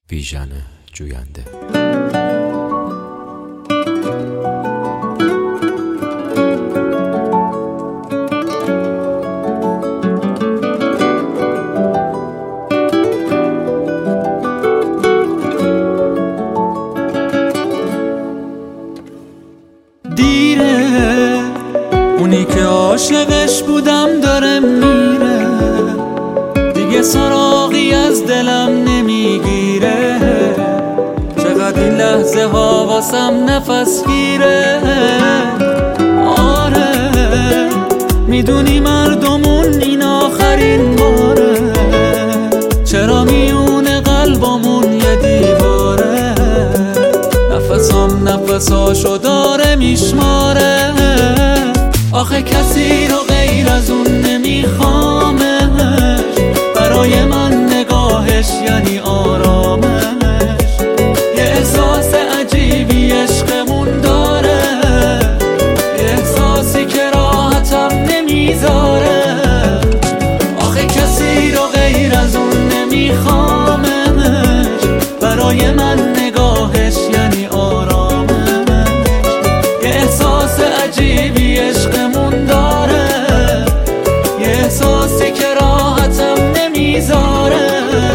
بیژن جوینده. دیره اونی که عاشقش بودم داره میره، دیگه سراغی از دلم نمیگیره. چقدر این لحظه ها واسم نفس گیره. آره میدونی مردمون این آخرین باره، چرا میونه قلبمون یه دیواره. نفساشو داره میشماره. آخه کسی رو غیر از اون نمیخوامش، برای من نگاهش یعنی آرامش. یه احساس عجیبی عشقمون داره، یه احساسی که راحتم نمیذاره. آخه کسی رو غیر از اون نمیخوامش، برای من نگاهش یعنی آرامش. یه احساس عجیبی عشقمون داره، یه احساسی که راحتم نمیذاره.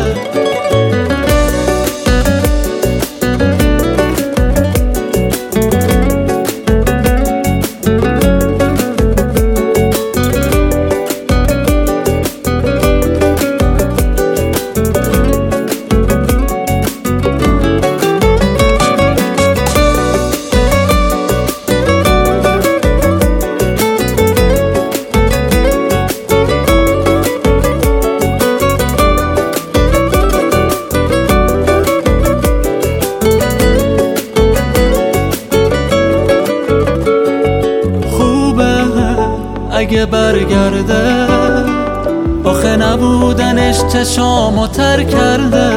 اگه برگرده، آخه نبودنش چشامو تر کرده.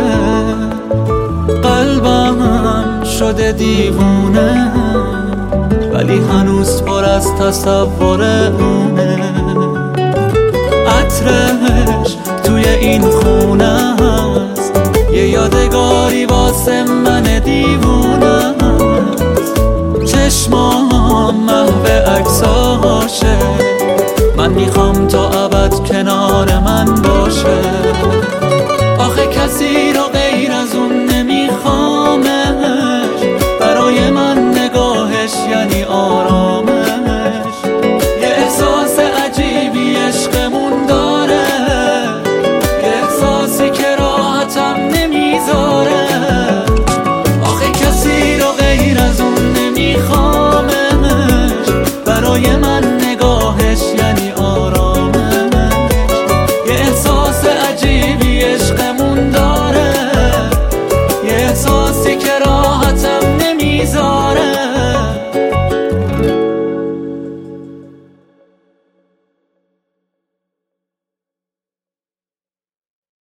قلبم شده دیوونه، ولی هنوز پر از تصور اونه. عطرش توی این خونه هست، یه یادگاری واسه من دیوونه هست. چشمام محو عکساشه، من میخوام تا ابد کنار من باشه.